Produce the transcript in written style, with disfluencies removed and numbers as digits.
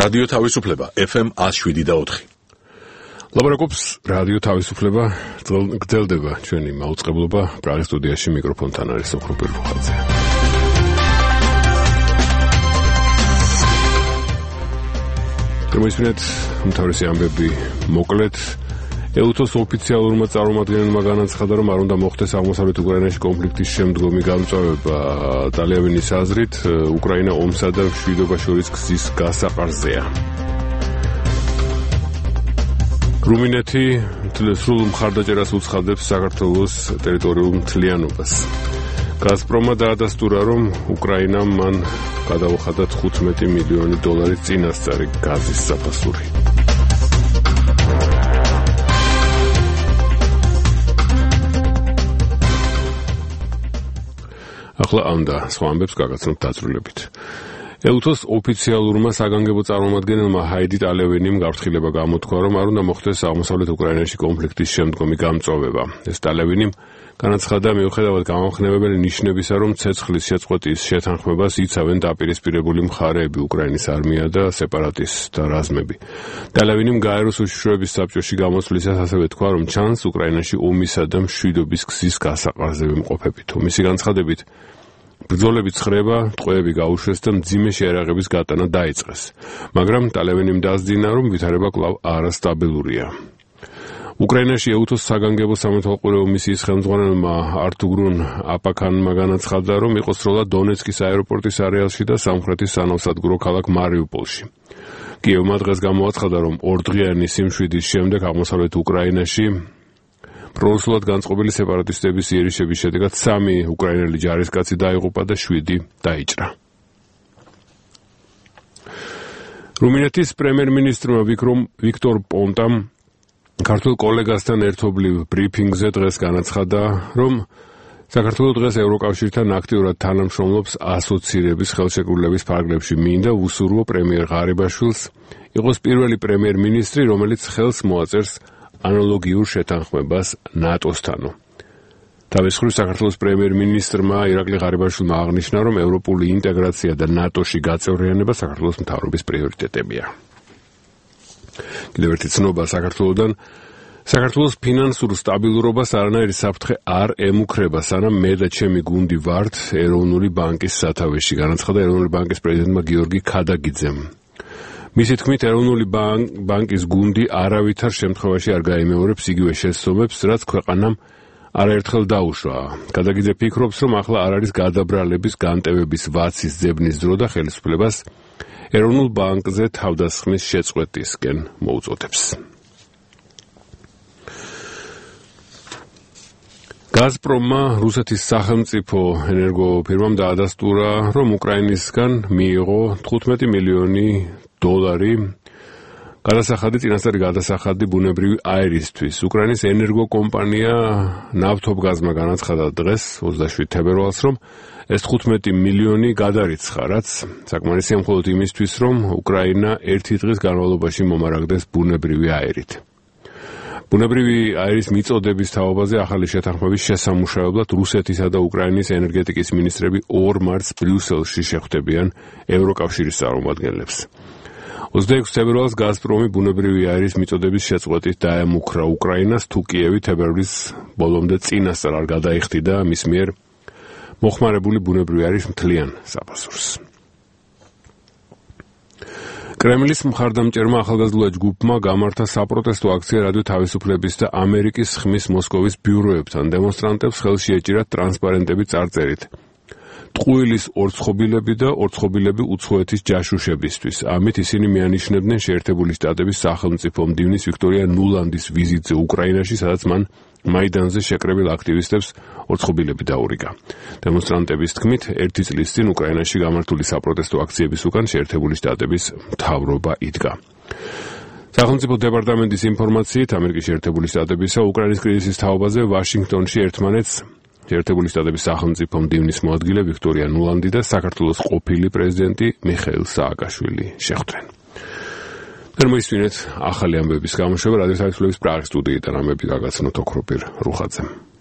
რადიო თავისუფლება FM 107.4. ლაბორაკობს რადიო თავისუფლება, გრძელდება ჩვენი მაუწყებლობა. პრაღის სტუდიაში მიკროფონთან არის ოქროპირ რუხაძე. გამოისმინეთ უმთავრესი ამბები მოკლედ. EUTOS ოფიციალურმა წარმომადგენელმა განაცხადა, რომ არ უნდა მოხდეს აღმოსავლეთ უკრაინაში კონფლიქტის შემდგომი გამწვავება. ტალიავინის აზრით, უკრაინა ომსა და მშვიდობას შორის გზის გასაყარზეა. რუმინეთი სრულ მხარდაჭერას უცხადებს საქართველოს ტერიტორიულ მთლიანობას. გაზპრომმა დაადასტურა, რომ უკრაინამ მან გადაუხადა $15 მილიონი წინასწარი გაზის საფასური. ახლა ამ და სხვა ამბებს გაგაცნობთ დაწვრილებით. EUTOS ოფიციალურმა საგანგებო წარმომადგენელმა ჰაიდი ტალიავინიმ გაფრთხილება გამოთქვა, რომ არ უნდა მოხდეს აღმოსავლეთ უკრაინაში კონფლიქტის შემდგომი გამწვავება. ეს ტალიავინიმ განაცხადა, მიუხედავად გამამხნევებელი ნიშნებისა, რომ ცეცხლის შეწყვეტის შეთანხმებას იცავენ დაპირისპირებული მხარეები, უკრაინის არმია და სეპარატისტთა რაზმები. ტალიავინიმ გაეროს უშიშროების საბჭოში გამოსვლისას ასევე თქვა, რომ ჩანს უკრაინაში ომისა და მშვიდობის გზის გასაყარზე ვიმყოფებით. მისი განცხადებით, ბრძოლები ცხრება, ტყვეები გაუშვეს და მძიმე შეერაღების გატანა დაიწყეს. მაგრამ ტალიავინიმ დასძინა, რომ ვითარება კვლავ არასტაბილურია. უკრაინაში EUTOS საგანგებო სამეთვალყურეო მისიის ხელმძღვანელმა არტუგრუნ აპაკანმა განაცხადა, რომ იყო სროლა დონეცკის აეროპორტის არეალში და სამხრეთის სანავსადგურო ქალაქ მარიუპოლში. კიევმა დღეს გამოაცხადა, რომ ორდღიანი სიმშვიდის შემდეგ აღმოსავლეთ უკრაინაში პრორუსულად განწყობილი სეპარატისტების იერიშების შედეგად 3 უკრაინელი ჯარისკაცი დაიღუპა და 7 დაიჭრა. რუმინეთის პრემიერ-მინისტრმა ვიქტორ პონტამ ქართულ კოლეგასთან ერთობლივ ბრიფინგზე დღეს განაცხადა, რომ საქართველოს დღეს ევროკავშირთან აქტიურად თანამშრომლობს ასოცირების ხელშეკრულების ფარგლებში. მინდა უსურვო პრემიერ ღარიბაშვილს იყოს პირველი პრემიერ-მინისტრი, რომელიც ხელს მოაწერს ანალოგიურ შეთანხმებას ნატოსთანო. თავის მხრივ საქართველოს პრემიერ-მინისტრმა ირაკლი ღარიბაშვილმა აღნიშნა, რომ ევროპული ინტეგრაცია და ნატოში გაწევრიანება საქართველოს მთავრობის პრიორიტეტებია. კიდევ ერთი ცნობა საქართველოდან. საქართველოს ფინანსურ სტაბილურობას არანაირი საფრთხე არ ემუქრება, სანამ მე და ჩემი გუნდი ვართ ეროვნული ბანკის სათავეში, განაცხადა ეროვნული ბანკის პრეზიდენტმა გიორგი ქადაგიძემ. მისი თქმით, ეროვნული ბანკის გუნდი არავითარ შემთხვევაში არ გაიმეორებს იგივე შესწომებს, რაც ქვეყანამ არაერთხელ დაუშვა. ქადაგიძე ფიქრობს, რომ ახლა არ არის გადაბრალების, განტევების, ვაცის ძებნის დრო და ხელისუფლებას ეროვნულ ბანკზე თავდასხმის შეწყვეტისკენ მოუწოდებს. გაზპრომმა რუსეთის სახელმწიფო ენერგოფირმამ დაადასტურა, რომ უკრაინისგან მიიღო $15 მილიონი გადასახადი, წინასწარი გადასახადი ბუნებრივი აირისთვის. უკრაინის ენერგოკომპანია ნავთობგაზმა განაცხადა დღეს 27 თებერვალს, რომ ეს 15 მილიონი გადარიცხა, რაც საკმარისია მხოლოდ იმისთვის, რომ უკრაინა 1 დღის განმავლობაში მომარაგდეს ბუნებრივი აირით. ბუნებრივი აირის მიწოდების თაობაზე ახალი შეთანხმების შესამუშავებლად რუსეთისა და უკრაინის ენერგეტიკის მინისტრები 2 მარტს ბრიუსელში შეხვდებიან ევროკავშირის წარმომადგენლებს. 26 თებერვალს გაზპრომი ბუნებრივი აირის მიწოდების შეწყვეტით დაემუქრა უკრაინას, თუ კიევი თებერვლის ბოლომდე წინასწარ არ გადაიხდიდა მის მიერ მოხმარებული ბუნებრივი აირის მთლიან საფასურს. კრემლის მხარდამჭერმა ახალგაზრდა ჯგუფმა გამართა საპროტესტო აქცია რადიო თავისუფლების და ამერიკის ხმის მოსკოვის ბიუროებთან. დემონსტრანტებს ხელში ეჭირათ ტრანსპარენტები წარწერით ტყუილის ორცხობილები და ორცხობილები უცხოეთის ჯაშუშებისთვის. ამით ისინი მიანიშნებდნენ შეერთებული შტატების სახელმწიფო მდივნის ვიქტორია ნულანდის ვიზიტზე უკრაინაში, სადაც მან მაიდანზე შეკრებილ აქტივისტებს ორცხობილები დაურიგა. დემონსტრანტების თქმით, 1 წლის წინ უკრაინაში გამართული საპროტესტო აქციების უკან შეერთებული შტატების მთავრობა იდგა. სახელმწიფო დეპარტამენტის ინფორმაციით, ამერიკის შეერთებული შტატებისა უკრაინის კრიზისის თაობაზე ვაშინგტონში ერთმანეთს შეერთებული შტატების სახელმწიფო მდივნის მოადგილე ვიქტორია ნულანდი და საქართველოს ყოფილი პრეზიდენტი მიხეილ სააკაშვილი შეხვდნენ. მოისმინეთ ახალი ამბების გამოშვება რადიო თავისუფლების პრაღის სტუდიიდან ამბები გაგაცნოთ ოქროპირ რუხაძემ.